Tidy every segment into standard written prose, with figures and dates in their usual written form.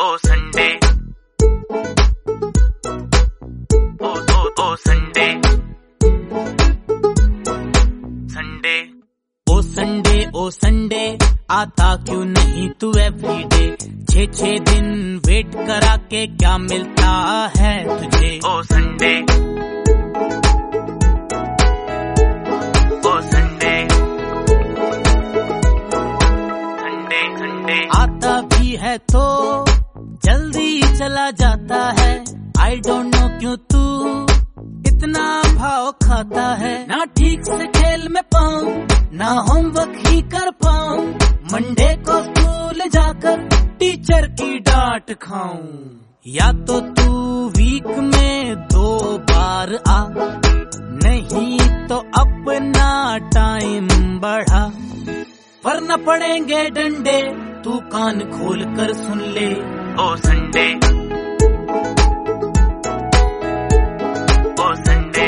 ओ Sunday, ओ Sunday, Sunday, ओ Sunday, ओ संडे, आता क्यों नहीं तू एवरीडे? 6 दिन वेट करा के क्या मिलता है तुझे? ओ संडे, ओ संडे, संडे, संडे, आता भी है तो जल्दी चला जाता है। आई डोंट नो क्यों तू इतना भाव खाता है। ना ठीक से खेल में पाऊं, ना होमवर्क ही कर पाऊं, मंडे को स्कूल जाकर टीचर की डांट खाऊं। या तो तू वीक में 2 बार आ, नहीं तो अपना टाइम बढ़ा, वरना पड़ेंगे डंडे, तू कान खोल कर सुन ले। ओ संडे, ओ संडे,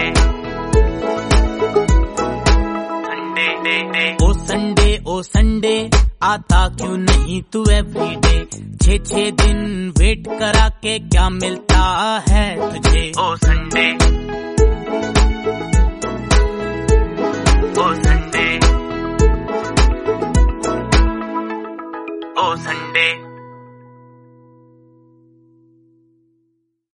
संडे, ओ संडे, ओ संडे, आता क्यों नहीं तू एवरीडे? 6 दिन वेट करा के क्या मिलता है तुझे? ओ संडे, ओ संडे, ओ संडे।